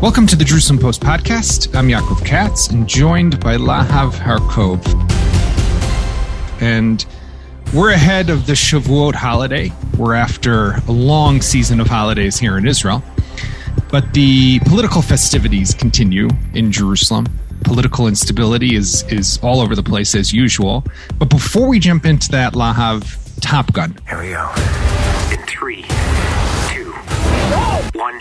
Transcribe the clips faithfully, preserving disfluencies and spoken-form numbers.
Welcome to the Jerusalem Post podcast. I'm Yaakov Katz and joined by Lahav Harkov. And we're ahead of the Shavuot holiday. We're after a long season of holidays here in Israel. But the political festivities continue in Jerusalem. Political instability is, is all over the place as usual. But before we jump into that, Lahav, Top Gun. Here we go. In three, two, one.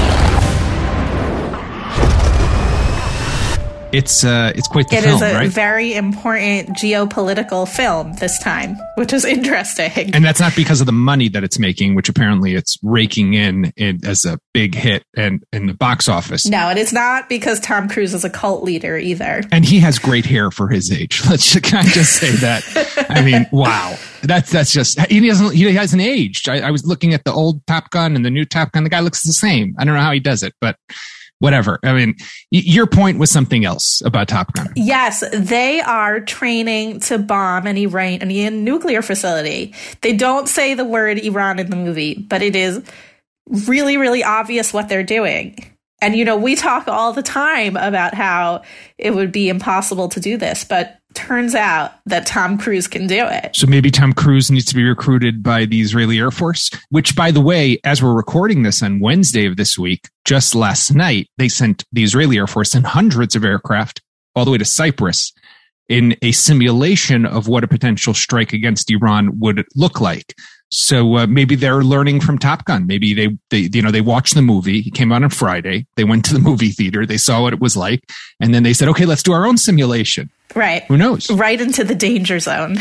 It's uh, it's quite the it film, right? It is a very important geopolitical film this time, which is interesting. And that's not because of the money that it's making, which apparently it's raking in, in as a big hit and in the box office. No, and it's not because Tom Cruise is a cult leader either. And he has great hair for his age. Let's just, can I just say that? I mean, wow. That's that's just he doesn't he hasn't aged. I, I was looking at the old Top Gun and the new Top Gun. The guy looks the same. I don't know how he does it, but whatever. I mean, y- your point was something else about Top Gun. Yes, they are training to bomb an Iranian nuclear facility. They don't say the word Iran in the movie, but it is really, really obvious what they're doing. And, you know, we talk all the time about how it would be impossible to do this, but turns out that Tom Cruise can do it. So maybe Tom Cruise needs to be recruited by the Israeli Air Force, which, by the way, as we're recording this on Wednesday of this week, just last night, they sent the Israeli Air Force and hundreds of aircraft all the way to Cyprus in a simulation of what a potential strike against Iran would look like. So uh, maybe they're learning from Top Gun. Maybe they, they, you know, they watched the movie. It came out on Friday. They went to the movie theater. They saw what it was like. And then they said, okay, let's do our own simulation. Right. Who knows? Right into the danger zone.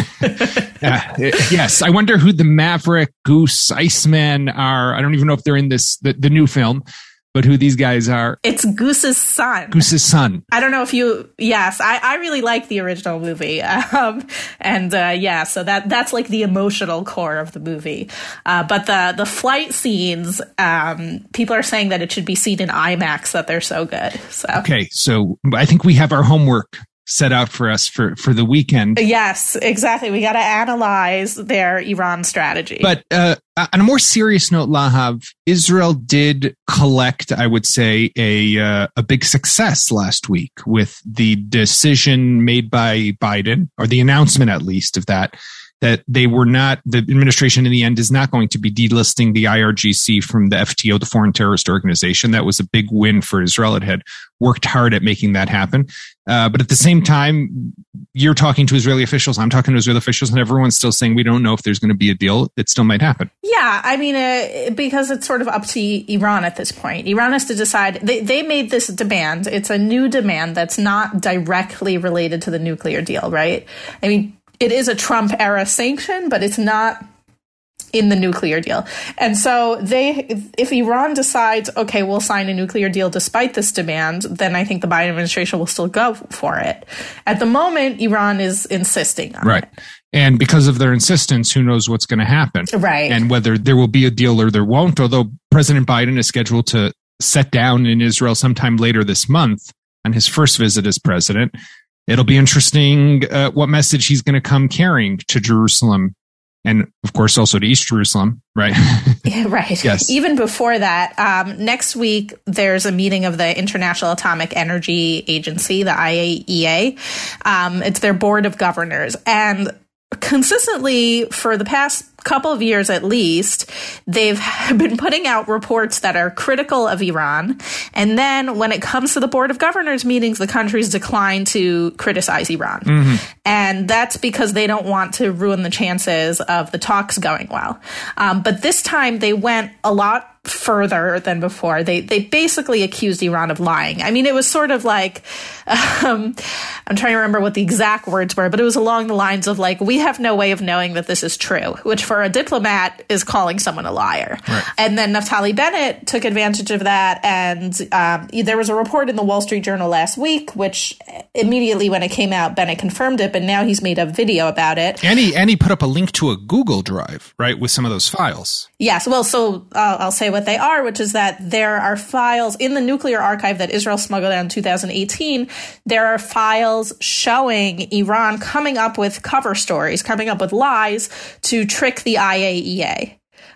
uh, yes. I wonder who the Maverick, Goose, Iceman are. I don't even know if they're in this, the, the new film, but who these guys are. It's Goose's son. Goose's son. I don't know if you, yes, I, I really like the original movie. Um, and uh, yeah, so that that's like the emotional core of the movie. Uh, but the, the flight scenes, um, people are saying that it should be seen in IMAX, that they're so good. So okay, so I think we have our homework set out for us for, for the weekend. Yes, exactly. We got to analyze their Iran strategy. But uh, on a more serious note, Lahav, Israel did collect, I would say, a uh, a big success last week with the decision made by Biden, or the announcement at least of that, that they were not, the administration in the end is not going to be delisting the I R G C from the F T O, the Foreign Terrorist Organization. That was a big win for Israel. It had worked hard at making that happen. Uh, but at the same time, you're talking to Israeli officials, I'm talking to Israeli officials, and everyone's still saying we don't know if there's going to be a deal. It still might happen. Yeah, I mean, uh, because it's sort of up to Iran at this point. Iran has to decide. They, they made this demand. It's a new demand that's not directly related to the nuclear deal, right? I mean, it is a Trump era sanction, but it's not in the nuclear deal. And so they, if Iran decides, okay, we'll sign a nuclear deal despite this demand, then I think the Biden administration will still go for it. At the moment, Iran is insisting on right. it. And because of their insistence, who knows what's going to happen. Right. And whether there will be a deal or there won't, although President Biden is scheduled to set down in Israel sometime later this month on his first visit as president. It'll be interesting uh, what message he's going to come carrying to Jerusalem and, of course, also to East Jerusalem, right? Yeah, right. Yes. Even before that, um, next week, there's a meeting of the International Atomic Energy Agency, the I A E A. Um, it's their board of governors. And consistently, for the past couple of years at least, they've been putting out reports that are critical of Iran. And then when it comes to the Board of Governors meetings, the countries decline to criticize Iran. Mm-hmm. And that's because they don't want to ruin the chances of the talks going well. Um, but this time they went a lot further than before. They they basically accused Iran of lying. I mean, it was sort of like, um, I'm trying to remember what the exact words were, but it was along the lines of like, we have no way of knowing that this is true, which for a diplomat is calling someone a liar. Right. And then Naftali Bennett took advantage of that. And um, there was a report in the Wall Street Journal last week, which immediately when it came out, Bennett confirmed it, but now he's made a video about it. And he, and he put up a link to a Google Drive, right, with some of those files. Yes. Well, so uh, I'll say what they are, which is that there are files in the nuclear archive that Israel smuggled out in two thousand eighteen. There are files showing Iran coming up with cover stories, coming up with lies to trick the I A E A.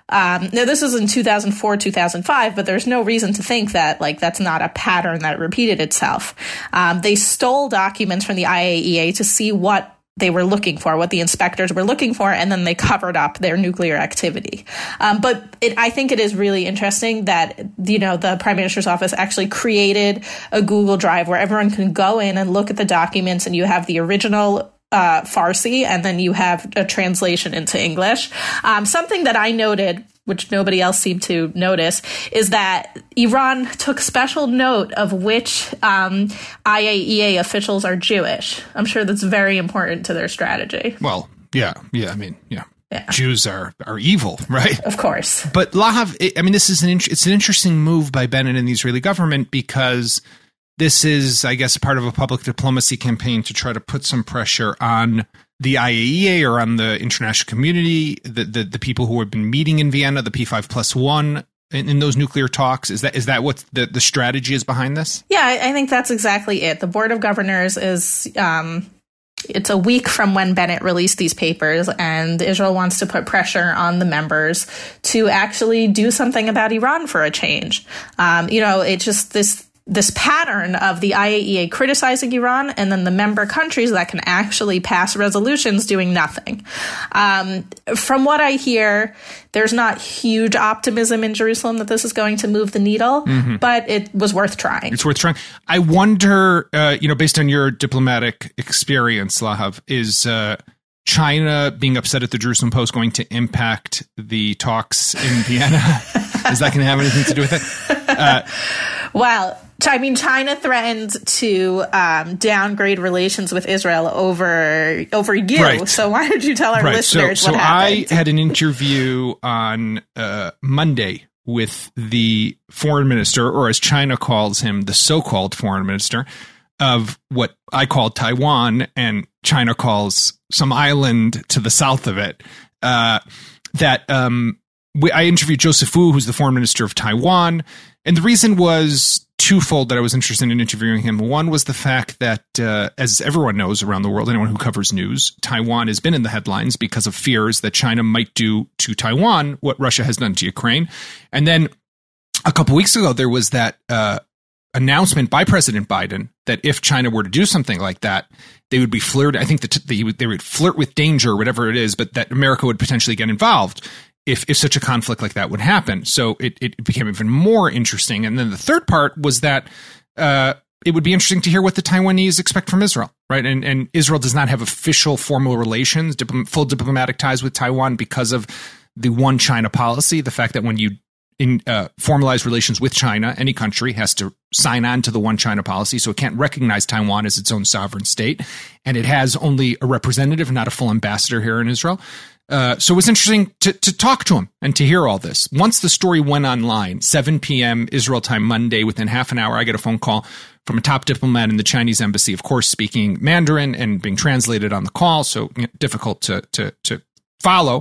Um, now, this was in two thousand four, two thousand five, but there's no reason to think that like that's not a pattern that repeated itself. Um, they stole documents from the I A E A to see what they were looking for, what the inspectors were looking for, and then they covered up their nuclear activity. Um, but it, I think it is really interesting that, you know, the Prime Minister's office actually created a Google Drive where everyone can go in and look at the documents, and you have the original uh, Farsi, and then you have a translation into English. Um, something that I noted, which nobody else seemed to notice, is that Iran took special note of which um, I A E A officials are Jewish. I'm sure that's very important to their strategy. Well, yeah, yeah. I mean, yeah, yeah. Jews are are evil, right? Of course. But Lahav, I mean, this is an it's an interesting move by Bennett and the Israeli government, because this is, I guess, part of a public diplomacy campaign to try to put some pressure on the I A E A or on the international community, the, the the people who have been meeting in Vienna, the P five plus one in, in those nuclear talks. Is that is that what the, the strategy is behind this? Yeah, I, I think that's exactly it. The Board of Governors is um, it's a week from when Bennett released these papers, and Israel wants to put pressure on the members to actually do something about Iran for a change. Um, you know, it just this. This pattern of the I A E A criticizing Iran and then the member countries that can actually pass resolutions doing nothing. Um, from what I hear, there's not huge optimism in Jerusalem that this is going to move the needle, mm-hmm. but it was worth trying. It's worth trying. I wonder, uh, you know, based on your diplomatic experience, Lahav, is uh, China being upset at the Jerusalem Post going to impact the talks in Vienna? Is that going to have anything to do with it? Uh, well, I mean, China threatened to um, downgrade relations with Israel over over you. Right. So why don't you tell our right. listeners so, what so happened? I had an interview on uh, Monday with the foreign minister, or as China calls him, the so-called foreign minister of what I call Taiwan, and China calls some island to the south of it. Uh, that um, we, I interviewed Joseph Wu, who's the foreign minister of Taiwan. And the reason was twofold that I was interested in interviewing him. One was the fact that, uh, as everyone knows around the world, anyone who covers news, Taiwan has been in the headlines because of fears that China might do to Taiwan what Russia has done to Ukraine. And then a couple weeks ago, there was that uh, announcement by President Biden that if China were to do something like that, they would be flirting. I think that they would, they would flirt with danger, whatever it is, but that America would potentially get involved if if such a conflict like that would happen. So it, it became even more interesting. And then the third part was that uh, it would be interesting to hear what the Taiwanese expect from Israel, right? And and Israel does not have official formal relations, diplom- full diplomatic ties with Taiwan because of the one China policy, the fact that when you in uh, formalize relations with China, any country has to sign on to the one China policy, so it can't recognize Taiwan as its own sovereign state. And it has only a representative, not a full ambassador here in Israel. Uh, so it was interesting to, to talk to him and to hear all this. Once the story went online, seven p.m. Israel time Monday, within half an hour, I get a phone call from a top diplomat in the Chinese embassy, of course, speaking Mandarin and being translated on the call, so you know, difficult to to to follow.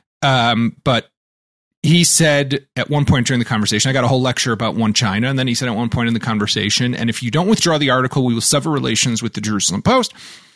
Um, but he said at one point during the conversation, I got a whole lecture about one China, and then he said at one point in the conversation, and if you don't withdraw the article, we will sever relations with the Jerusalem Post.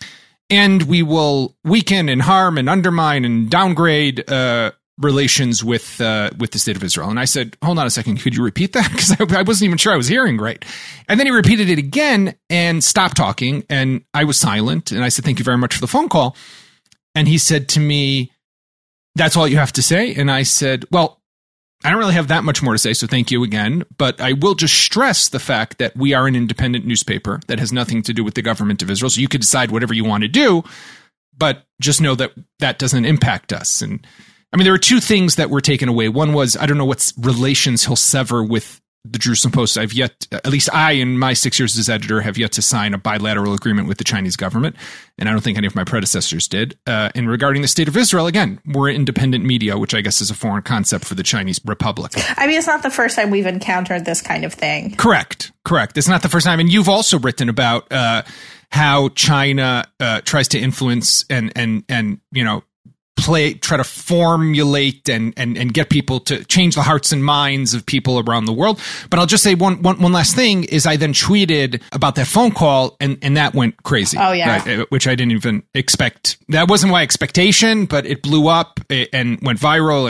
And we will weaken and harm and undermine and downgrade uh, relations with uh, with the state of Israel. And I said, hold on a second, could you repeat that? Because I, I wasn't even sure I was hearing right. And then he repeated it again and stopped talking. And I was silent. And I said, thank you very much for the phone call. And he said to me, that's all you have to say? And I said, well, I don't really have that much more to say, so thank you again. But I will just stress the fact that we are an independent newspaper that has nothing to do with the government of Israel. So you could decide whatever you want to do, but just know that that doesn't impact us. And I mean, there were two things that were taken away. One was, I don't know what relations he'll sever with the Jerusalem Post. I've yet, at least I, in my six years as editor, have yet to sign a bilateral agreement with the Chinese government. And I don't think any of my predecessors did. Uh, and regarding the state of Israel, again, we're independent media, which I guess is a foreign concept for the Chinese Republic. I mean, it's not the first time we've encountered this kind of thing. Correct. Correct. It's not the first time. And you've also written about uh, how China uh, tries to influence and, and, and, you know, play, try to formulate and, and, and get people to change the hearts and minds of people around the world. But I'll just say one, one, one last thing is I then tweeted about that phone call and, and that went crazy. Oh, yeah. Right? Which I didn't even expect. That wasn't my expectation, but it blew up and went viral and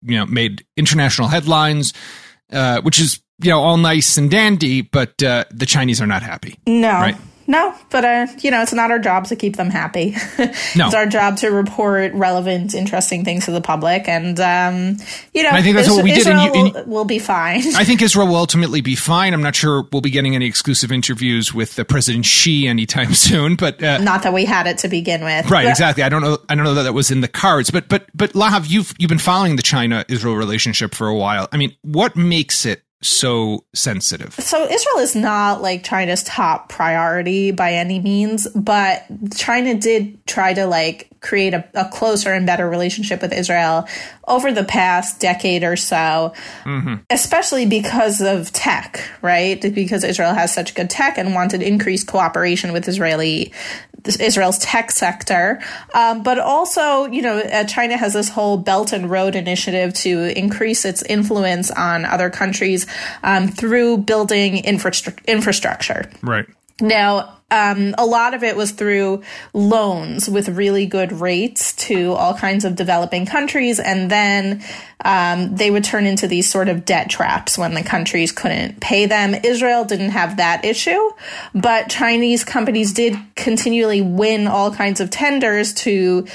you know, made international headlines, uh, which is, you know, all nice and dandy, but uh, the Chinese are not happy. No. Right? No, but, uh, you know, it's not our job to keep them happy. No. It's our job to report relevant, interesting things to the public. And, um, you know, I think that's Is- what we Israel did. In, in, will, will be fine. I think Israel will ultimately be fine. I'm not sure we'll be getting any exclusive interviews with uh, President Xi anytime soon, but uh, Not that we had it to begin with. right, But- exactly. I don't know. I don't know that that was in the cards, but but but Lahav, you've you've been following the China-Israel relationship for a while. I mean, what makes it so sensitive? So Israel is not like China's top priority by any means, but China did try to like create a, a closer and better relationship with Israel over the past decade or so, mm-hmm. especially because of tech, right? Because Israel has such good tech and wanted increased cooperation with Israeli Israel's tech sector. Um, but also, you know, uh, China has this whole Belt and Road initiative to increase its influence on other countries um, through building infrastru- infrastructure. Right. Now, um, a lot of it was through loans with really good rates to all kinds of developing countries. And then um, they would turn into these sort of debt traps when the countries couldn't pay them. Israel didn't have that issue, but Chinese companies did continually win all kinds of tenders to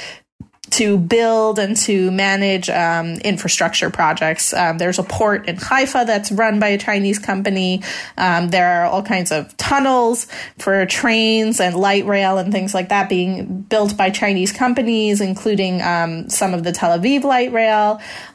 to build and to manage um, infrastructure projects. Um, there's a port in Haifa that's run by a Chinese company. Um, there are all kinds of tunnels for trains and light rail and things like that being built by Chinese companies, including um, some of the Tel Aviv light rail.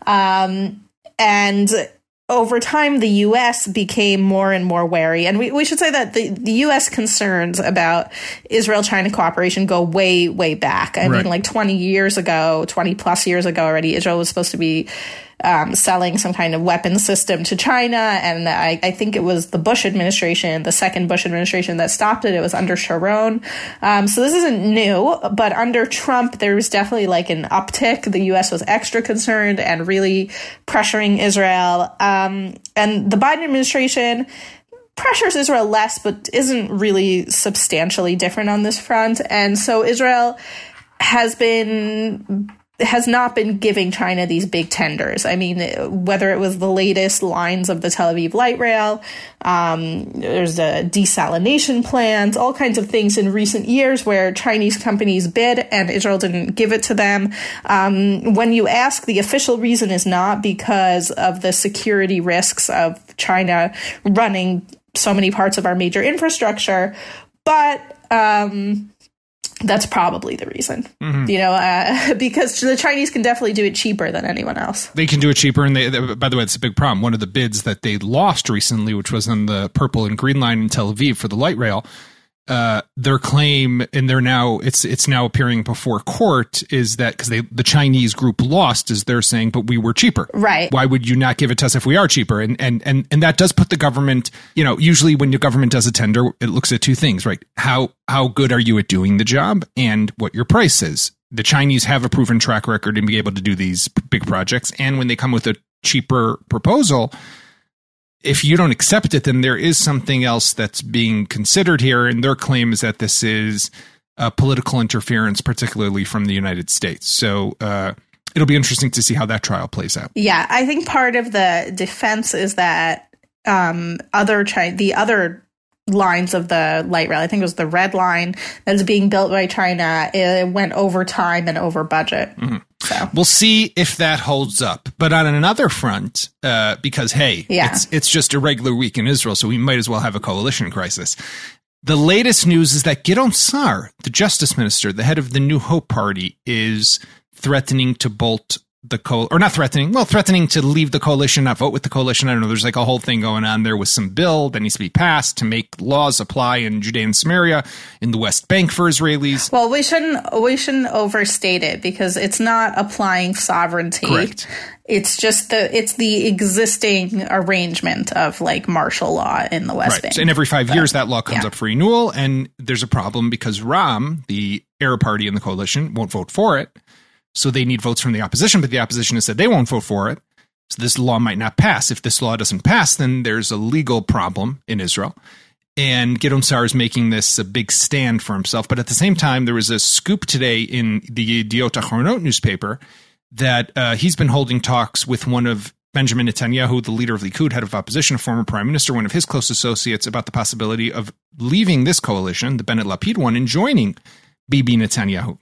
Um, and over time, the U S became more and more wary. And we, we should say that the, the U S concerns about Israel-China cooperation go way, way back. I right. mean, like twenty years ago, twenty plus years ago already, Israel was supposed to be um, selling some kind of weapon system to China. And I, I think it was the Bush administration, the second Bush administration, that stopped it. It was under Sharon. Um, so this isn't new, but under Trump, there was definitely like an uptick. The U S was extra concerned and really pressuring Israel. Um, and the Biden administration pressures Israel less, but isn't really substantially different on this front. And so Israel has been has not been giving China these big tenders. I mean, whether it was the latest lines of the Tel Aviv light rail, um, there's a desalination plant, all kinds of things in recent years where Chinese companies bid and Israel didn't give it to them. Um, when you ask, the official reason is not because of the security risks of China running so many parts of our major infrastructure, but um, that's probably the reason, mm-hmm. you know, uh, because the Chinese can definitely do it cheaper than anyone else. They can do it cheaper. And they, they, by the way, it's a big problem. One of the bids that they lost recently, which was on the Purple and Green Line in Tel Aviv for the light rail, uh, their claim, and they're now, it's it's now appearing before court, is that because they the Chinese group lost, is they're saying, but we were cheaper. Right. Why would you not give it to us if we are cheaper? And and and and that does put the government, you know, usually when your government does a tender, it looks at two things, right? How how good are you at doing the job and what your price is. The Chinese have a proven track record in being able to do these big projects. And when they come with a cheaper proposal, if you don't accept it, then there is something else that's being considered here. And their claim is that this is uh, political interference, particularly from the United States. So uh, it'll be interesting to see how that trial plays out. Yeah, I think part of the defense is that um, other China, the other lines of the light rail, I think it was the red line that is being built by China, it went over time and over budget. Mm-hmm. So we'll see if that holds up. But on another front, uh, because, hey, yeah. it's it's just a regular week in Israel, so we might as well have a coalition crisis. The latest news is that Gideon Sa'ar, the justice minister, the head of the New Hope Party, is threatening to bolt the co or not threatening, well, threatening to leave the coalition, not vote with the coalition. I don't know. There's like a whole thing going on there with some bill that needs to be passed to make laws apply in Judea and Samaria, in the West Bank for Israelis. Well, we shouldn't we shouldn't overstate it because it's not applying sovereignty. Correct. It's just the it's the existing arrangement of like martial law in the West right. Bank. So, and every five but, years that law comes yeah. up for renewal, and there's a problem because Ram, the Arab party in the coalition, won't vote for it. So they need votes from the opposition, but the opposition has said they won't vote for it. So this law might not pass. If this law doesn't pass, then there's a legal problem in Israel. And Gideon Sa'ar is making this a big stand for himself. But at the same time, there was a scoop today in the Yediot Ahronot newspaper that uh, he's been holding talks with one of Benjamin Netanyahu, the leader of Likud, head of opposition, a former prime minister, one of his close associates, about the possibility of leaving this coalition, the Bennett-Lapid one, and joining Bibi Netanyahu.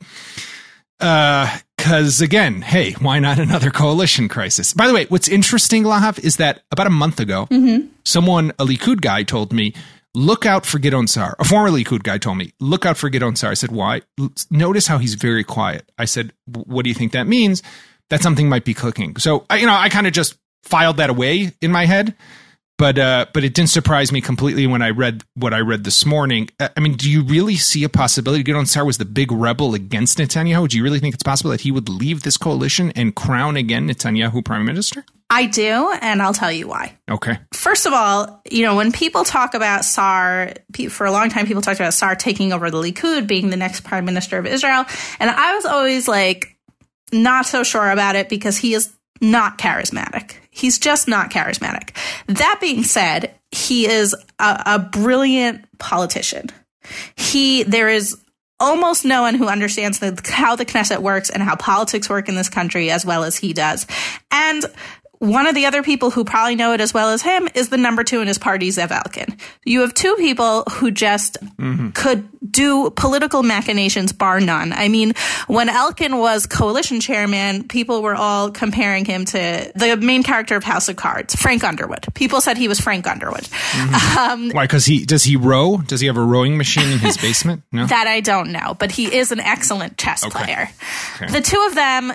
Because, uh, again, hey, why not another coalition crisis? By the way, what's interesting, Lahav, is that about a month ago, mm-hmm. someone, a Likud guy, told me, look out for Gideon Sa'ar. A former Likud guy told me, look out for Gideon Sa'ar. I said, why? Notice how he's very quiet. I said, what do you think that means? That something might be cooking. So, you know, I kind of just filed that away in my head. But uh, but it didn't surprise me completely when I read what I read this morning. I mean, do you really see a possibility? Gideon Sa'ar was the big rebel against Netanyahu. Do you really think it's possible that he would leave this coalition and crown again Netanyahu prime minister? I do, and I'll tell you why. Okay. First of all, you know, when people talk about Sa'ar, for a long time, people talked about Sa'ar taking over the Likud, being the next prime minister of Israel. And I was always like, not so sure about it because he is not charismatic. He's just not charismatic. That being said, he is a, a brilliant politician. He, there is almost no one who understands the, how the Knesset works and how politics work in this country as well as he does. And one of the other people who probably know it as well as him is the number two in his party, Zev Elkin. You have two people who just mm-hmm. could do political machinations bar none. I mean, when Elkin was coalition chairman, people were all comparing him to the main character of House of Cards, Frank Underwood. People said he was Frank Underwood. Mm-hmm. Um, Why? Because he does he row? Does he have a rowing machine in his basement? No, that I don't know, but he is an excellent chess okay. player. Okay. The two of them,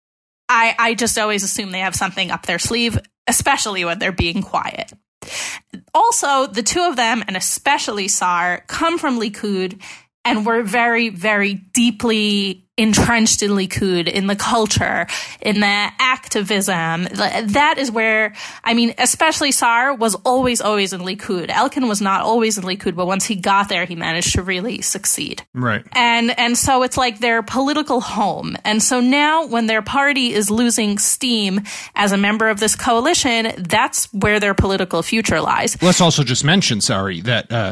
I, I just always assume they have something up their sleeve, especially when they're being quiet. Also, the two of them, and especially Sa'ar, come from Likud and were very, very deeply entrenched in Likud, in the culture, in the activism. That is where, I mean, especially Sa'ar was always, always in Likud. Elkin was not always in Likud, but once he got there, he managed to really succeed. Right. And and so it's like their political home. And so now when their party is losing steam as a member of this coalition, that's where their political future lies. Let's also just mention, sorry, that uh,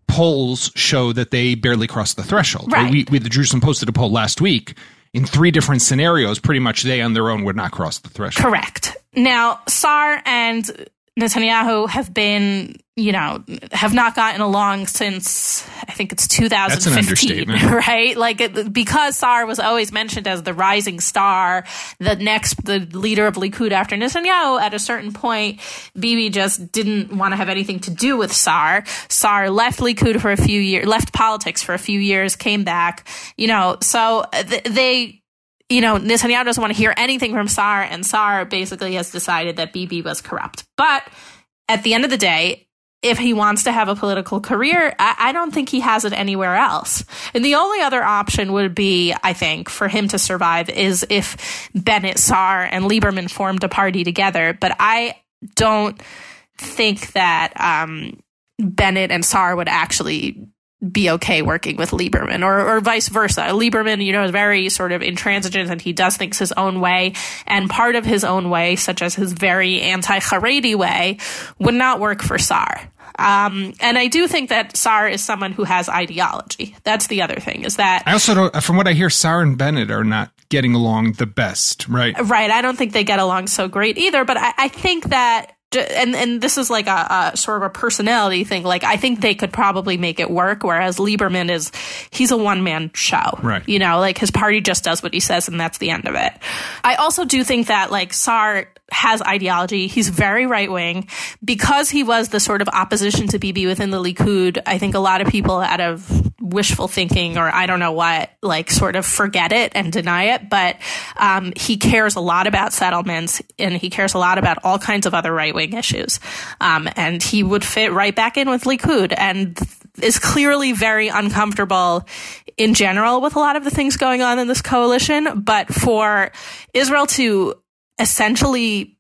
polls show that they barely crossed the threshold. Right. We, we, the Jerusalem Post did a poll last week. In three different scenarios, pretty much they on their own would not cross the threshold. Correct. Now, Sa'ar and Netanyahu have been, you know, have not gotten along since, I think it's two thousand fifteen. That's an understatement. Right? Like, it, because Sa'ar was always mentioned as the rising star, the next, the leader of Likud after Netanyahu, at a certain point, Bibi just didn't want to have anything to do with Sa'ar. Sa'ar left Likud for a few years, left politics for a few years, came back, you know, so th- they, you know, Netanyahu doesn't want to hear anything from Sa'ar, and Sa'ar basically has decided that Bibi was corrupt. But at the end of the day, if he wants to have a political career, I, I don't think he has it anywhere else. And the only other option would be, I think, for him to survive is if Bennett, Sa'ar, and Lieberman formed a party together. But I don't think that um, Bennett and Sa'ar would actually be okay working with Lieberman, or, or vice versa. Lieberman, you know, is very sort of intransigent and he does things his own way. And part of his own way, such as his very anti-Haredi way, would not work for Sa'ar. Um, and I do think that Sa'ar is someone who has ideology. That's the other thing, is that... I also don't, from what I hear, Sa'ar and Bennett are not getting along the best, right? Right. I don't think they get along so great either, but I, I think that And and this is like a, a sort of a personality thing. Like, I think they could probably make it work, whereas Lieberman is, he's a one-man show. Right. You know, like, his party just does what he says, and that's the end of it. I also do think that, like, Sa'ar has ideology. He's very right-wing. Because he was the sort of opposition to Bibi within the Likud, I think a lot of people, out of wishful thinking or I don't know what, like, sort of forget it and deny it. But um, he cares a lot about settlements, and he cares a lot about all kinds of other right-wing issues. Um, and he would fit right back in with Likud, and is clearly very uncomfortable in general with a lot of the things going on in this coalition. But for Israel to essentially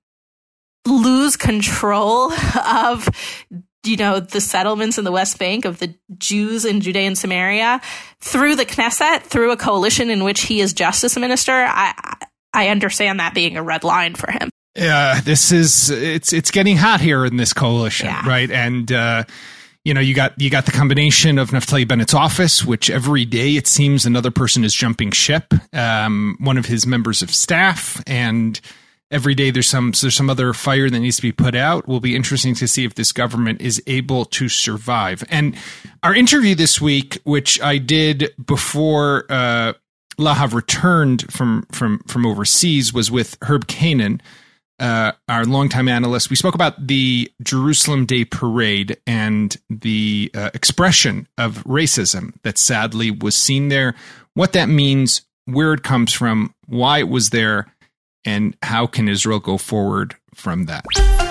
lose control of, you know, the settlements in the West Bank, of the Jews in Judea and Samaria, through the Knesset, through a coalition in which he is justice minister, I I understand that being a red line for him. Yeah, this is, it's it's getting hot here in this coalition, yeah. right? And, uh, you know, you got you got the combination of Naftali Bennett's office, which every day it seems another person is jumping ship, um, one of his members of staff, and every day there's some there's some other fire that needs to be put out. Will be interesting to see if this government is able to survive. And our interview this week, which I did before uh, Lahav returned from from from overseas, was with Herb Kanan, Uh, our longtime analyst. We spoke about the Jerusalem Day Parade and the uh, expression of racism that sadly was seen there, what that means, where it comes from, why it was there, and how can Israel go forward from that.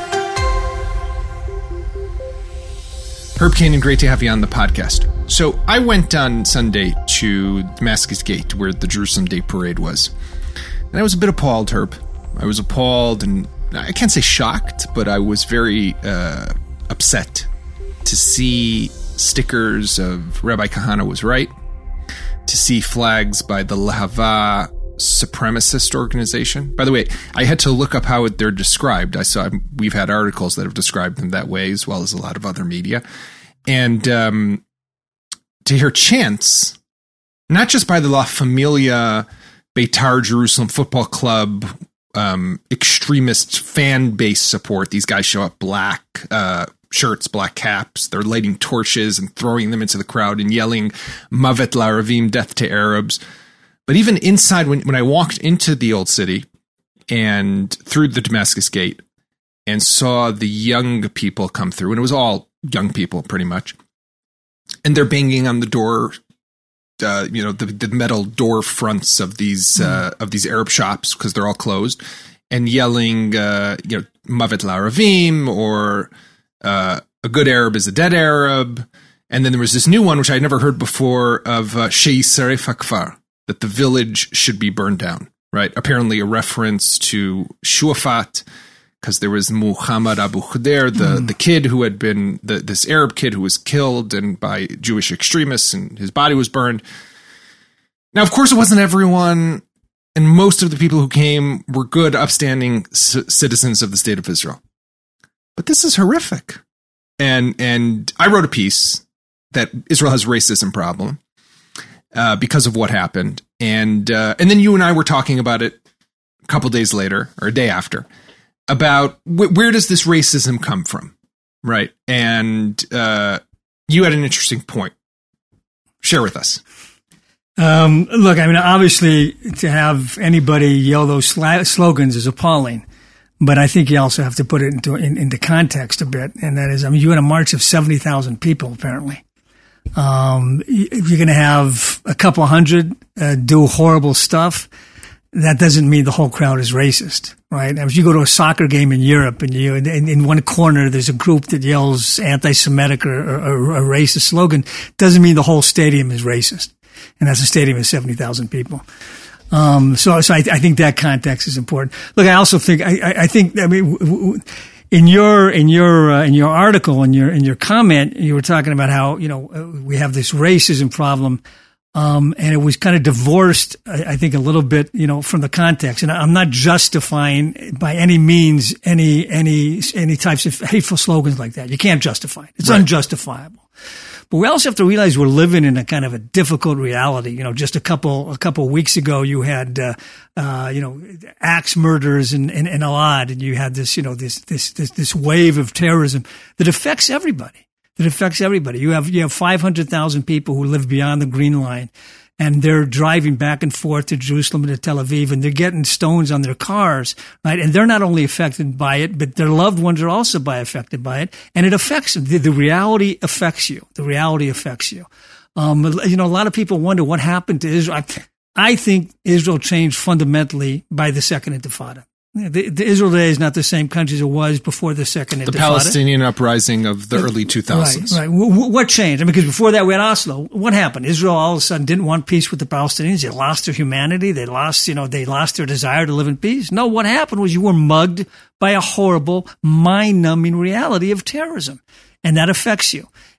Herb Kanan, great to have you on the podcast. So I went on Sunday to Damascus Gate, where the Jerusalem Day Parade was, and I was a bit appalled, Herb. I was appalled, and I can't say shocked, but I was very uh, upset to see stickers of Rabbi Kahana was right, to see flags by the Lahava supremacist organization. By the way, I had to look up how they're described. I saw we've had articles that have described them that way, as well as a lot of other media. And um, to hear chants, not just by the La Familia Beitar Jerusalem Football Club, um, extremist fan base support. These guys show up black uh, shirts, black caps. They're lighting torches and throwing them into the crowd and yelling Mavet L'Aravim, death to Arabs. But even inside, when, when I walked into the old city and through the Damascus Gate and saw the young people come through, and it was all young people pretty much, and they're banging on the door, uh, you know, the, the metal door fronts of these uh, of these Arab shops because they're all closed, and yelling, uh, you know, Mavet L'Aravim, or uh, a good Arab is a dead Arab. And then there was this new one, which I had never heard before, of uh, Sheisaref Hakfar, that the village should be burned down, right? Apparently a reference to Shuafat, because there was Muhammad Abu Khader, the, mm. the kid who had been, the, this Arab kid who was killed and by Jewish extremists, and his body was burned. Now, of course, it wasn't everyone, and most of the people who came were good, upstanding c- citizens of the state of Israel. But this is horrific. And and I wrote a piece that Israel has a racism problem uh, because of what happened. And uh, and then you and I were talking about it a couple days later, or a day after, about wh- where does this racism come from, right? And uh, you had an interesting point. Share with us. Um, look, I mean, obviously, to have anybody yell those sl- slogans is appalling. But I think you also have to put it into in, into context a bit, and that is, I mean, you had a march of seventy thousand people, apparently. Um, you're going to have a couple hundred uh, do horrible stuff. That doesn't mean the whole crowd is racist, right? Now, if you go to a soccer game in Europe and you, in, in one corner, there's a group that yells anti-Semitic or, or, or a racist slogan, doesn't mean the whole stadium is racist. And that's a stadium of seventy thousand people. Um, so, so I, I think that context is important. Look, I also think, I, I, I think, I mean, w- w- in your, in your, uh, in your article, in your, in your comment, you were talking about how, you know, uh, we have this racism problem. Um, and it was kind of divorced, I, I think, a little bit, you know, from the context. And I'm not justifying by any means any, any, any types of hateful slogans like that. You can't justify it. It's right. Unjustifiable. But we also have to realize we're living in a kind of a difficult reality. You know, just a couple, a couple of weeks ago, you had, uh, uh, you know, axe murders in, in, in Elad, and you had this, you know, this, this, this, this wave of terrorism that affects everybody. That affects everybody. You have, you have five hundred thousand people who live beyond the Green Line, and they're driving back and forth to Jerusalem and to Tel Aviv, and they're getting stones on their cars, right? And they're not only affected by it, but their loved ones are also by affected by it, and it affects them. The, the reality affects you. The reality affects you. Um, you know, a lot of people wonder what happened to Israel. I, I think Israel changed fundamentally by the Second Intifada. The, the Israel today is not the same country as it was before the Second Intifada. The Palestinian uprising of the the, early two thousands. Right, right. W- what changed? I mean, because before that we had Oslo. What happened? Israel all of a sudden didn't want peace with the Palestinians. They lost their humanity. They lost, you know, they lost their desire to live in peace. No, what happened was you were mugged by a horrible, mind-numbing reality of terrorism. And that affects you.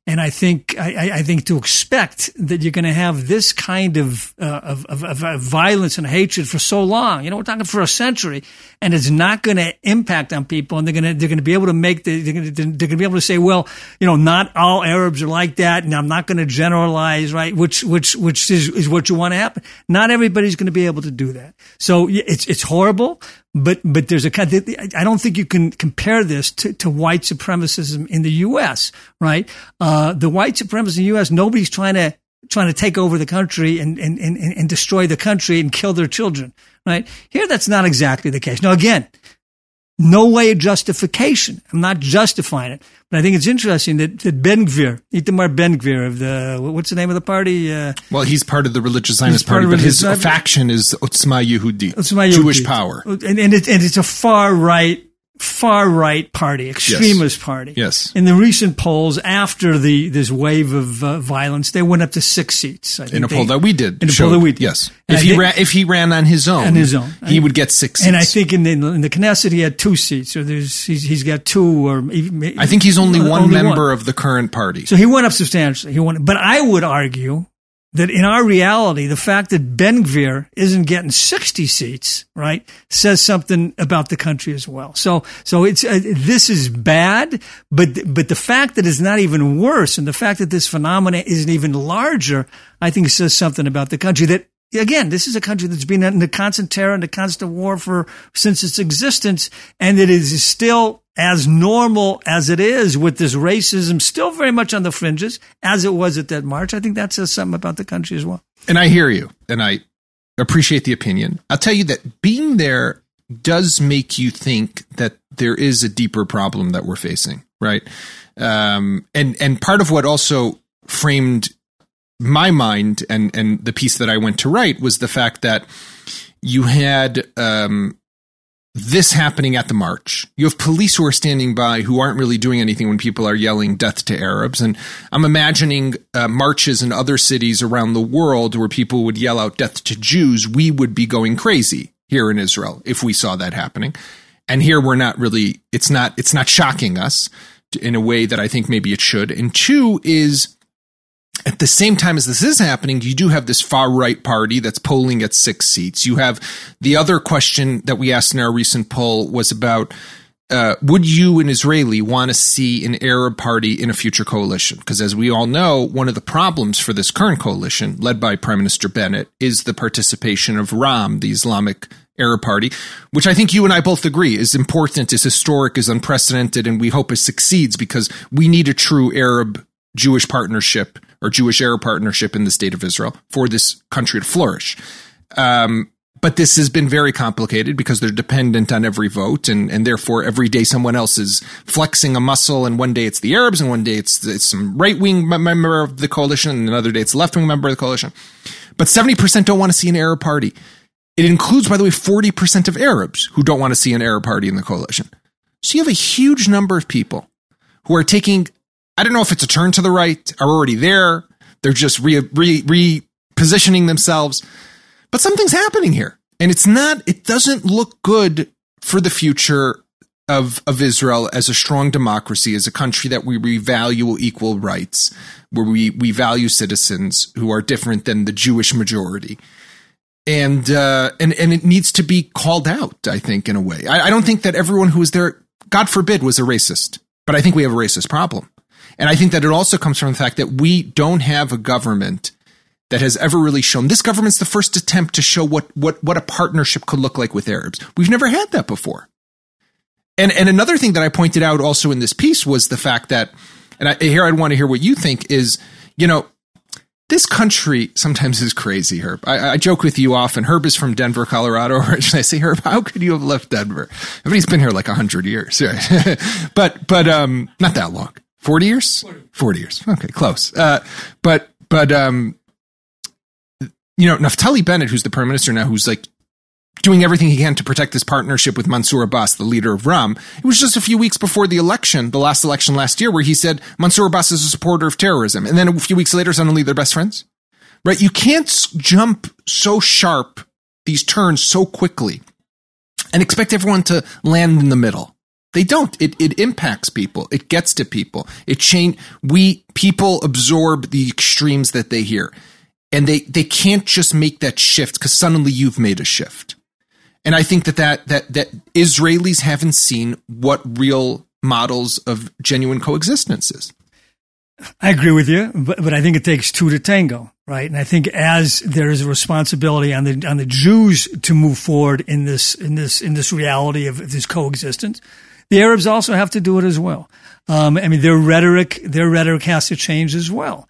And I think I, I think to expect that you're going to have this kind of, uh, of, of of violence and hatred for so long, you know, we're talking for a century, and it's not going to impact on people, and they're going to they're going to be able to make the they're going to, they're going to be able to say, well, you know, not all Arabs are like that, and I'm not going to generalize, right? Which which which is is what you want to happen. Not everybody's going to be able to do that. So it's it's horrible. But but there's a I don't think you can compare this to, to white supremacism in the U S, right? Uh, the white supremacists in the U S, nobody's trying to trying to take over the country and, and, and, and destroy the country and kill their children, right? Here, that's not exactly the case. Now, again, no way of justification. I'm not justifying it. But I think it's interesting that, that Ben Gvir, Itamar Ben Gvir of the, what's the name of the party? Uh, well, he's part of the Religious Zionist Party, but his Zionist faction is Otzma Yehudi, Otzma Yehudi. Jewish Power. And, and, it, and it's a far right, far right party, extremist yes. party. Yes. In the recent polls, after the this wave of uh, violence, they went up to six seats. I think in a they, poll that we did. In a poll that we did. Yes. And if I he think, ran, if he ran on his own, on his own, he and, would get six seats. And I think in the, in the Knesset he had two seats, or there's he's, he's got two, or even, I think he's only one only member one. of the current party. So he went up substantially. He went, but I would argue that in our reality, the fact that Ben Gvir isn't getting sixty seats, right, says something about the country as well. So, so it's, uh, this is bad, but, but the fact that it's not even worse, and the fact that this phenomenon isn't even larger, I think says something about the country that, again, this is a country that's been in the constant terror and the constant war for, since its existence, and it is still as normal as it is with this racism still very much on the fringes as it was at that march. I think that says something about the country as well. And I hear you, and I appreciate the opinion. I'll tell you that being there does make you think that there is a deeper problem that we're facing, right? Um, and, and part of what also framed my mind and, and the piece that I went to write was the fact that you had, um, this happening at the march. You have police who are standing by who aren't really doing anything when people are yelling death to Arabs. And I'm imagining uh, marches in other cities around the world where people would yell out death to Jews. We would be going crazy here in Israel if we saw that happening. And here we're not really, it's not, it's not shocking us in a way that I think maybe it should. And two is, at the same time as this is happening, you do have this far-right party that's polling at six seats. You have the other question that we asked in our recent poll was about, uh, would you, an Israeli, want to see an Arab party in a future coalition? Because as we all know, one of the problems for this current coalition, led by Prime Minister Bennett, is the participation of Ram, the Islamic Arab Party, which I think you and I both agree is important, is historic, is unprecedented, and we hope it succeeds because we need a true Arab-Jewish partnership or Jewish Arab partnership in the state of Israel for this country to flourish. Um, but this has been very complicated because they're dependent on every vote, and, and therefore every day someone else is flexing a muscle, and one day it's the Arabs, and one day it's, it's some right-wing member of the coalition, and another day it's a left-wing member of the coalition. But seventy percent don't want to see an Arab party. It includes, by the way, forty percent of Arabs who don't want to see an Arab party in the coalition. So you have a huge number of people who are taking, I don't know if it's a turn to the right, are already there. They're just re, re, repositioning themselves. But something's happening here. And it's not, it doesn't look good for the future of, of Israel as a strong democracy, as a country that we, we value equal rights, where we, we value citizens who are different than the Jewish majority. And, uh, and, and it needs to be called out, I think, in a way. I, I don't think that everyone who was there, God forbid, was a racist. But I think we have a racist problem. And I think that it also comes from the fact that we don't have a government that has ever really shown. This government's the first attempt to show what, what, what a partnership could look like with Arabs. We've never had that before. And, and another thing that I pointed out also in this piece was the fact that, and I, here I'd want to hear what you think is, you know, this country sometimes is crazy, Herb. I, I joke with you often. Herb is from Denver, Colorado. Originally, I say, Herb, how could you have left Denver? Everybody's been here like a hundred years, right? but, but, um, not that long. forty years? forty years. Okay, close. Uh, but, but, um, you know, Naftali Bennett, who's the prime minister now, who's like doing everything he can to protect this partnership with Mansour Abbas, the leader of Ram. It was just a few weeks before the election, the last election last year, where he said Mansour Abbas is a supporter of terrorism. And then a few weeks later, suddenly they're best friends. Right? You can't jump so sharp, these turns so quickly, and expect everyone to land in the middle. They don't. It it impacts people. It gets to people. It change. We people absorb the extremes that they hear, and they they can't just make that shift because suddenly you've made a shift. And I think that that that that Israelis haven't seen what real models of genuine coexistence is. I agree with you, but but I think it takes two to tango, right? And I think as there is a responsibility on the on the Jews to move forward in this in this in this reality of this coexistence, the Arabs also have to do it as well. Um, I mean, their rhetoric their rhetoric has to change as well,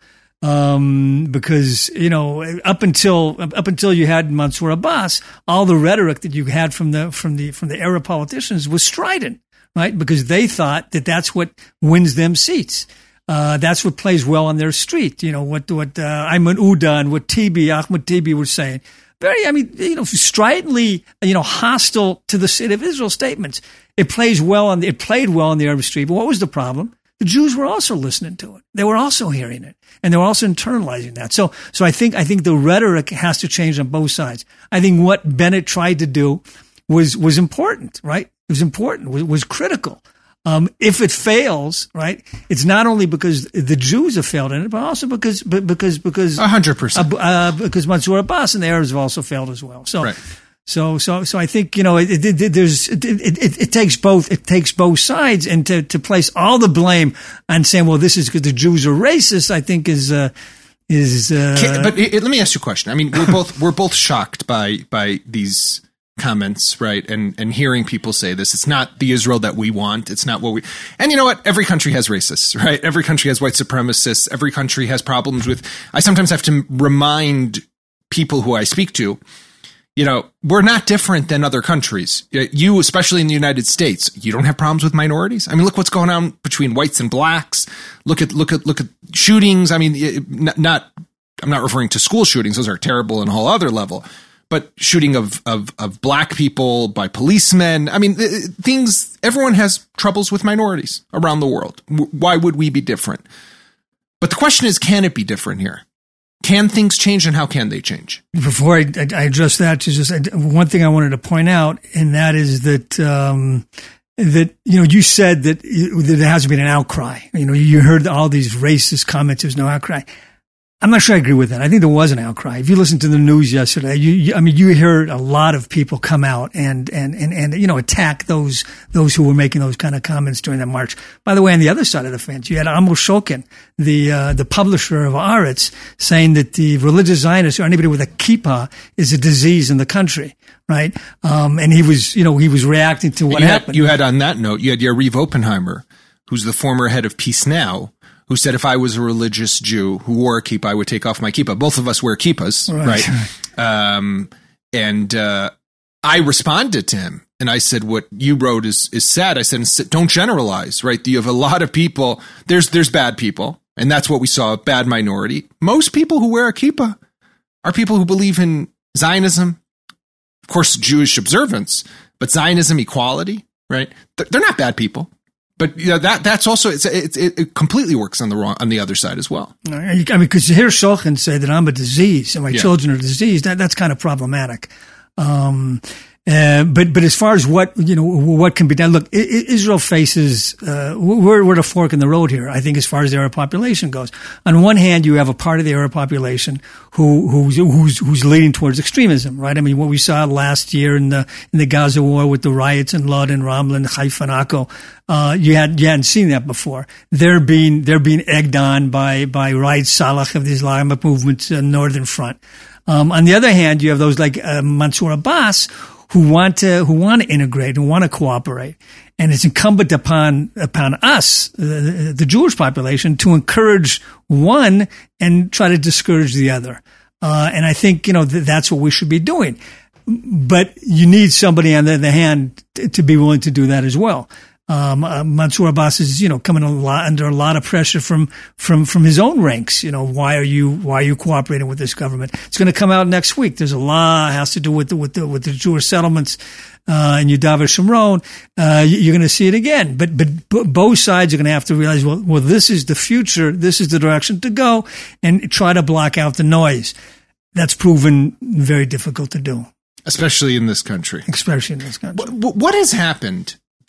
um, because you know up until up until you had Mansour Abbas, all the rhetoric that you had from the from the from the Arab politicians was strident, right? Because they thought that that's what wins them seats. Uh, that's what plays well on their street. You know, what, what, uh, Ayman Uda and what Tibi, Ahmed Tibi were saying. Very, I mean, you know, stridently, you know, hostile to the state of Israel statements. It plays well on, the, it played well on the Arab street. But what was the problem? The Jews were also listening to it. They were also hearing it. And they were also internalizing that. So, so I think, I think the rhetoric has to change on both sides. I think what Bennett tried to do was, was important, right? It was important, was, was critical. Um, if it fails, right, it's not only because the Jews have failed in it, but also because, because, because, a hundred percent, uh, because Mansour Abbas and the Arabs have also failed as well. So, right. so, so, so I think, you know, it, it, it there's, it, it, it takes both, it takes both sides, and to, to place all the blame on saying, well, this is because the Jews are racist, I think is, uh, is, uh, Can, but it, let me ask you a question. I mean, we're both, we're both shocked by, by these comments, right? And and hearing people say this, it's not the Israel that we want. It's not what we, and you know what? Every country has racists, right? Every country has white supremacists. Every country has problems with, I sometimes have to remind people who I speak to, you know, we're not different than other countries. You, especially in the United States, you don't have problems with minorities. I mean, look what's going on between whites and blacks. Look at, look at, look at shootings. I mean, not, not I'm not referring to school shootings. Those are terrible on a whole other level. But shooting of, of, of black people by policemen. I mean, things, everyone has troubles with minorities around the world. Why would we be different? But the question is, can it be different here? Can things change, and how can they change? Before I, I address that, just one thing I wanted to point out, and that is that, um, that, you know, you said that, that there hasn't been an outcry. You know, you heard all these racist comments. There's no outcry. I'm not sure I agree with that. I think there was an outcry. If you listened to the news yesterday, you, you I mean, you heard a lot of people come out and, and, and, and, you know, attack those, those who were making those kind of comments during that march. By the way, on the other side of the fence, you had Amos Shokin, the, uh, the publisher of Haaretz, saying that the religious Zionists or anybody with a kippah is a disease in the country, right? Um, and he was, you know, he was reacting to what you happened. Had, you had on that note, you had Yariv Oppenheimer, who's the former head of Peace Now, who said if I was a religious Jew who wore a kippah, I would take off my kippah. Both of us wear kippahs, right? right? Um, and uh, I responded to him, and I said, what you wrote is is sad. I said, don't generalize, right? You have a lot of people. There's there's bad people, and that's what we saw, a bad minority. Most people who wear a kippah are people who believe in Zionism, of course, Jewish observance, but Zionism, equality, right? They're not bad people. But you know, that that's also it's, it, it completely works on the wrong on the other side as well. I mean, because to hear Shokin say that I'm a disease and my yeah. children are diseased, that that's kind of problematic. Um, uh, but but as far as what you know, what can be done, look, Israel faces uh, we're we're at a fork in the road here. I think as far as the Arab population goes, on one hand, you have a part of the Arab population who who's who's who's leaning towards extremism, right? I mean, what we saw last year in the in the Gaza war with the riots in Lod and Ramla and Haifa and Akko, uh, you had you hadn't seen that before. They're being they're being egged on by by Raed Saleh of the Islamic Movement's uh, Northern Front. Um, on the other hand, you have those like uh, Mansour Abbas, who want to who want to integrate and want to cooperate, and it's incumbent upon upon us, uh, the Jewish population, to encourage one and try to discourage the other. Uh, and I think you know th- that's what we should be doing. But you need somebody on the other hand t- to be willing to do that as well. Um, uh, Mansour Abbas is, you know, coming a lot, under a lot of pressure from, from, from his own ranks. You know, why are you, why are you cooperating with this government? It's going to come out next week. There's a lot has to do with the, with the, with the Jewish settlements, uh, in Yudav Shomron. Uh, you're going to see it again. But, but b- both sides are going to have to realize, well, well, this is the future. This is the direction to go, and try to block out the noise. That's proven very difficult to do. Especially in this country. Especially in this country. What, what has happened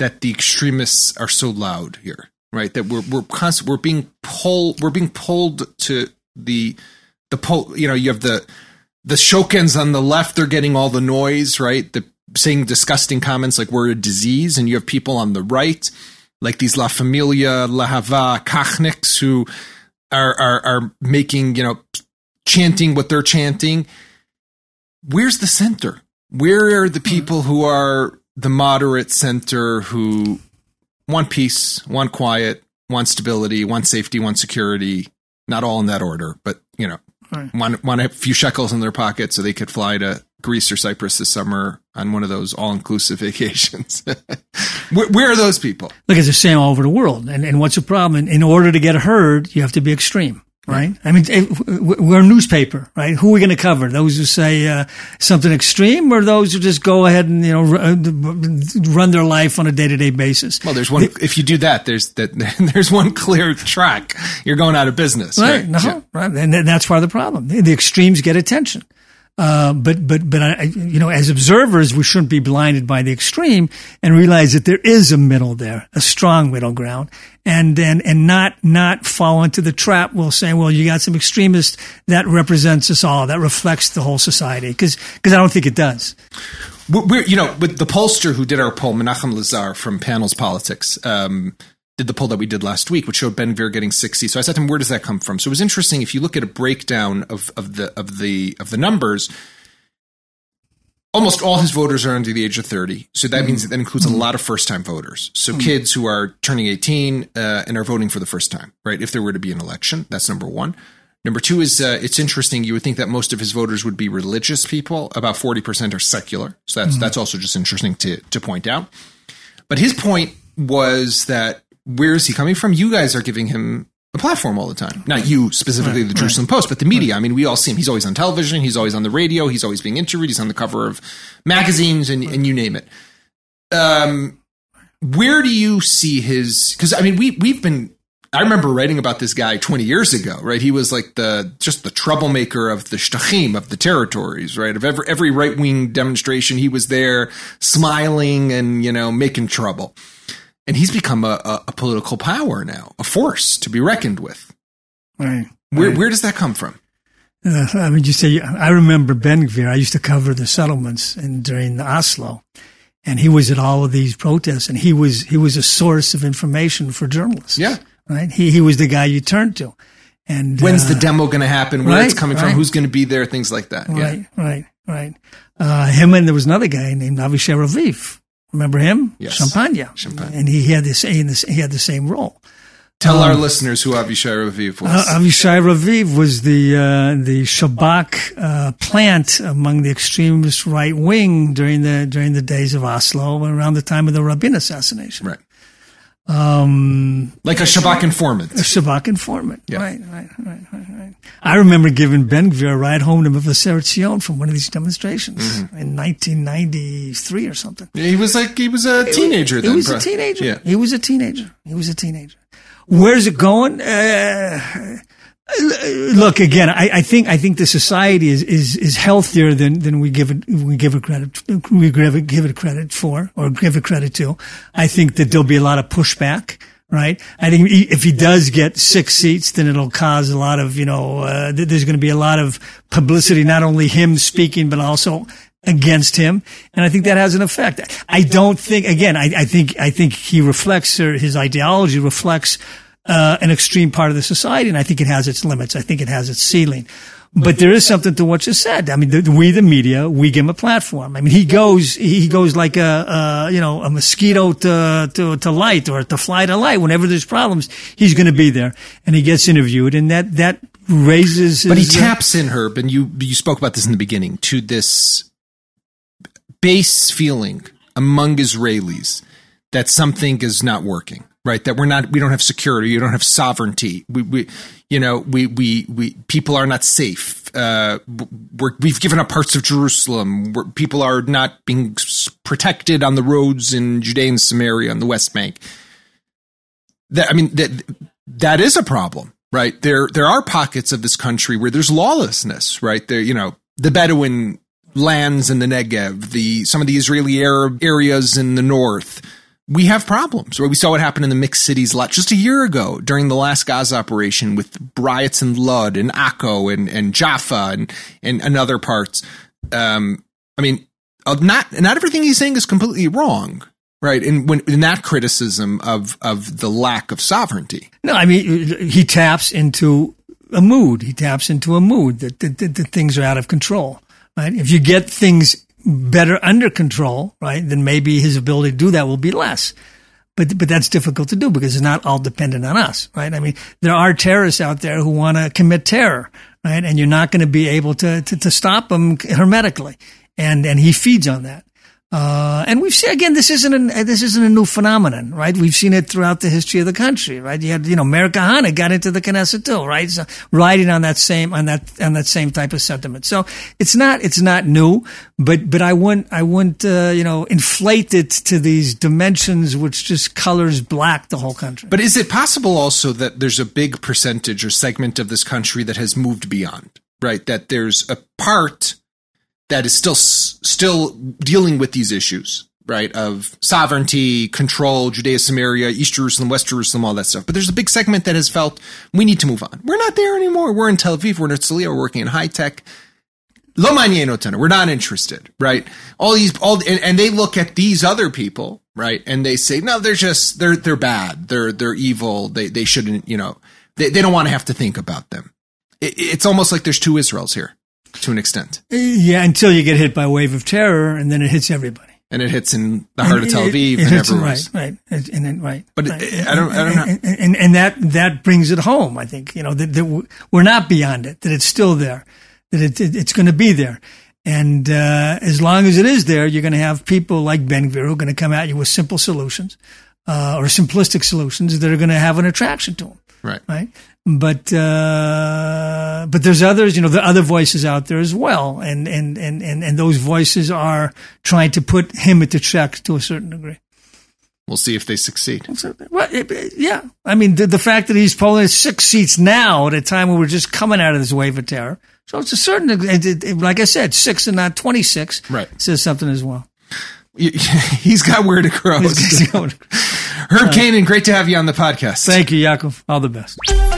that the extremists are so loud here, right? That we're we're constant, we're being pulled we're being pulled to the the pole. You know, you have the the shokens on the left; they're getting all the noise, right? The saying disgusting comments like we're a disease, and you have people on the right, like these La Familia, La Hava, Kachniks, who are are are making, you know, chanting what they're chanting. Where's the center? Where are the people who are the moderate center, who want peace, want quiet, want stability, want safety, want security? Not all in that order, but, you know, right. want, want a few shekels in their pocket so they could fly to Greece or Cyprus this summer on one of those all-inclusive vacations. where, where are those people? Look, it's the same all over the world. And, and what's the problem? In order to get heard, you have to be extreme. Right. I mean, we're a newspaper, right? Who are we going to cover? Those who say uh, something extreme, or those who just go ahead and, you know, run their life on a day-to-day basis? Well, there's one. The, if you do that, there's that. There's one clear track. You're going out of business, right? Right. No, yeah. right. And that's part of the problem. The extremes get attention. Uh, but, but, but, I, you know, as observers, we shouldn't be blinded by the extreme and realize that there is a middle there, a strong middle ground, and, and, and not, not fall into the trap. We'll say, well, you got some extremists that represents us all, that reflects the whole society. Cause, cause I don't think it does. We're, you know, with the pollster who did our poll, Menachem Lazar from Panels Politics, um, did the poll that we did last week, which showed Ben Gvir getting sixty. So I said to him, where does that come from? So it was interesting. If you look at a breakdown of, of the of the of the numbers, almost all his voters are under the age of thirty. So that mm-hmm. means that, that includes mm-hmm. a lot of first time voters. So mm-hmm. kids who are turning eighteen uh, and are voting for the first time, right? If there were to be an election, that's number one. Number two is uh, it's interesting. You would think that most of his voters would be religious people. About forty percent are secular. So that's mm-hmm. that's also just interesting to to point out. But his point was that, where is he coming from? You guys are giving him a platform all the time. Not you specifically, right, the Jerusalem right. Post, but the media. I mean, we all see him. He's always on television. He's always on the radio. He's always being interviewed. He's on the cover of magazines and, and you name it. Um, where do you see his, because I mean, we, we've been, I remember writing about this guy twenty years ago, right? He was like the, just the troublemaker of the shtachim, of the territories, right? Of every, every right-wing demonstration, he was there smiling and, you know, making trouble. And he's become a, a, a political power now, a force to be reckoned with. Right. Where right. where does that come from? Uh, I mean, you say, I remember Ben Gvir. I used to cover the settlements and during the Oslo, and he was at all of these protests, and he was he was a source of information for journalists. Yeah. Right. He he was the guy you turned to. And when's uh, the demo going to happen? Where right, it's coming right. from? Who's going to be there? Things like that. Right. Yeah. Right. Right. Uh, him and there was another guy named Avishai Raviv. Remember him? Yes. Champagne. Champagne. And he had this, he had the same role. Tell um, our listeners who Avishai Raviv was. Uh, Avishai Raviv was the, uh, the Shabak, uh, plant among the extremist right wing during the, during the days of Oslo, around the time of the Rabin assassination. Right. Um, like a Shabak informant. A Shabak informant. Yeah. Right, right, right, right, right. I remember giving Ben Gvir a ride home to Mevaseret Zion from one of these demonstrations mm-hmm. in nineteen ninety-three or something. Yeah, he was like, he was a teenager he then. He was bro. a teenager. Yeah. He was a teenager. He was a teenager. Where's it going? Uh, look, again, I, I think, I think the society is, is, is healthier than, than we give it, we give it credit, we give it, give it credit for, or give it credit to. I think that there'll be a lot of pushback. Right. I think if he does get six seats, then it'll cause a lot of, you know, uh, there's going to be a lot of publicity, not only him speaking, but also against him. And I think that has an effect. I don't think, again, I, I think, I think he reflects, or his ideology reflects, uh, an extreme part of the society. And I think it has its limits. I think it has its ceiling. But there is something to what you said. I mean, the, we, the media, we give him a platform. I mean, he goes, he goes like a, a you know, a mosquito to, to, to light, or to fly to light. Whenever there's problems, he's going to be there, and he gets interviewed, and that, that raises his, But he taps in, Herb, and you, you spoke about this in the beginning, to this base feeling among Israelis that something is not working. Right, that we're not, we don't have security, you don't have sovereignty. We, we, you know, we, we, we, people are not safe. Uh, we're, we've given up parts of Jerusalem. We're, people are not being protected on the roads in Judea and Samaria on the West Bank. That, I mean, that, that is a problem, right? There, there are pockets of this country where there's lawlessness, right? There, you know, the Bedouin lands in the Negev, the, some of the Israeli Arab areas in the north, we have problems. Right? We saw what happened in the mixed cities just a year ago during the last Gaza operation with riots in Lod and Akko and, and Jaffa and, and, and other parts. Um, I mean, not not everything he's saying is completely wrong, right? And when in that criticism of of the lack of sovereignty. No, I mean, he taps into a mood. He taps into a mood that, that, that, that things are out of control, right? If you get things better under control, right, then maybe his ability to do that will be less. But but that's difficult to do because it's not all dependent on us, right? I mean, there are terrorists out there who want to commit terror, right? And you're not going to be able to, to, to stop them hermetically. And, and he feeds on that. Uh, and we've seen, again, this isn't a, this isn't a new phenomenon, right? We've seen it throughout the history of the country, right? You had, you know, Meir Kahane got into the Knesset too, right? So riding on that same, on that, on that same type of sentiment. So it's not, it's not new, but, but I wouldn't, I wouldn't, uh, you know, inflate it to these dimensions which just colors black the whole country. But is it possible also that there's a big percentage or segment of this country that has moved beyond, right? That there's a part that is still still dealing with these issues, right, of sovereignty, control, Judea, Samaria, East Jerusalem, West Jerusalem, all that stuff. But there's a big segment that has felt we need to move on. We're not there anymore. We're in Tel Aviv. We're in Herzliya. We're working in high tech. Lo ma'nien otanu. We're not interested, right? All these, all, and, and they look at these other people, right, and they say, no, they're just they're they're bad. They're they're evil. They they shouldn't, you know, they they don't want to have to think about them. It, it's almost like there's two Israels here. To an extent. Yeah, until you get hit by a wave of terror, and then it hits everybody. And it hits in the heart and of Tel Aviv it, it and hits, everywhere. Right, right, and then right. But right. It, I don't, I don't know. And, and, and that that brings it home. I think you know that, that we're not beyond it. That it's still there. That it, it, it's going to be there. And uh, as long as it is there, you're going to have people like Ben-Gvir who are going to come at you with simple solutions uh, or simplistic solutions that are going to have an attraction to them. Right. Right. But, uh, but there's others, you know, there are other voices out there as well. And, and, and, and, and those voices are trying to put him at the check to a certain degree. We'll see if they succeed. Well, yeah. I mean, the, the fact that he's polling six seats now at a time when we're just coming out of this wave of terror. So it's a certain, it, it, like I said, six and not twenty-six. Right. Says something as well. He's got where to grow. Herb uh, Koehnen, great to have you on the podcast. Thank you, Yaakov. All the best.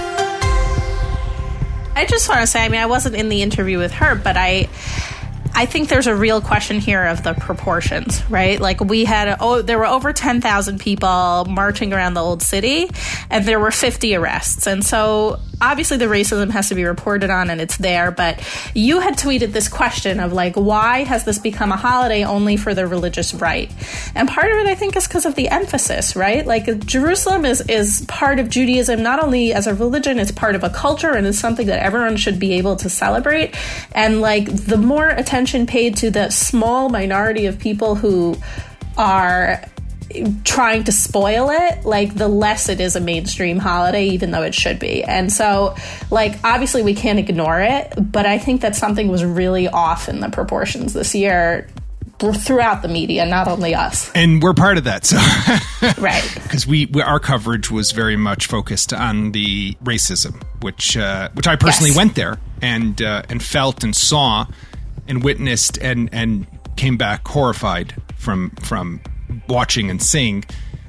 I just want to say, I mean, I wasn't in the interview with her, but I I think there's a real question here of the proportions, right? Like we had, oh, there were over ten thousand people marching around the old city, and there were fifty arrests. And so obviously the racism has to be reported on, and it's there. But you had tweeted this question of like, why has this become a holiday only for the religious right? And part of it, I think, is because of the emphasis, right? Like Jerusalem is, is part of Judaism, not only as a religion, it's part of a culture, and it's something that everyone should be able to celebrate. And like the more attention paid to the small minority of people who are trying to spoil it, like the less it is a mainstream holiday, even though it should be. And so, like, obviously we can't ignore it, but I think that something was really off in the proportions this year throughout the media, not only us. And we're part of that, so right, because we, we our coverage was very much focused on the racism, which uh, which I personally yes. went there and uh, and felt and saw and witnessed and and came back horrified from from watching and seeing.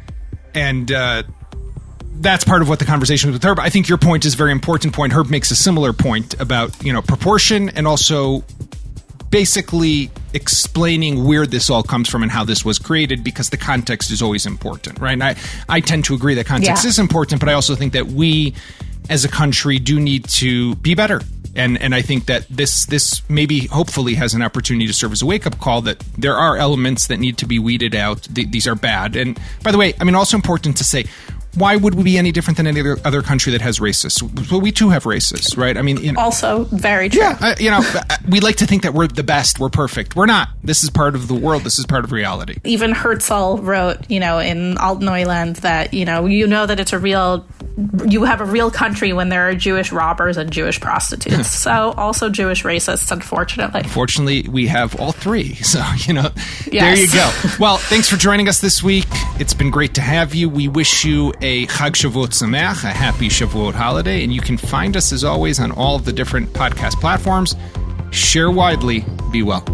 And uh, that's part of what the conversation was with Herb. I think your point is a very important point. Herb makes a similar point about, you know, proportion and also basically explaining where this all comes from and how this was created, because the context is always important, right? And I, I tend to agree that context yeah. is important, but I also think that we as a country do need to be better. And and I think that this this maybe hopefully has an opportunity to serve as a wake-up call that there are elements that need to be weeded out. Th- these are bad. And by the way, I mean, also important to say, why would we be any different than any other, other country that has racists? Well, we too have racists, right? I mean, you know, also very true. Yeah, uh, you know, we like to think that we're the best, we're perfect. We're not. This is part of the world. This is part of reality. Even Herzl wrote, you know, in Alt-Neuland that, you know, you know that it's a real, you have a real country when there are Jewish robbers and Jewish prostitutes. So also Jewish racists, unfortunately. Unfortunately, we have all three. So, you know, yes. There you go. Well, thanks for joining us this week. It's been great to have you. We wish you a Chag Shavuot Sameach, a happy Shavuot holiday, and you can find us as always on all of the different podcast platforms. Share widely. Be well.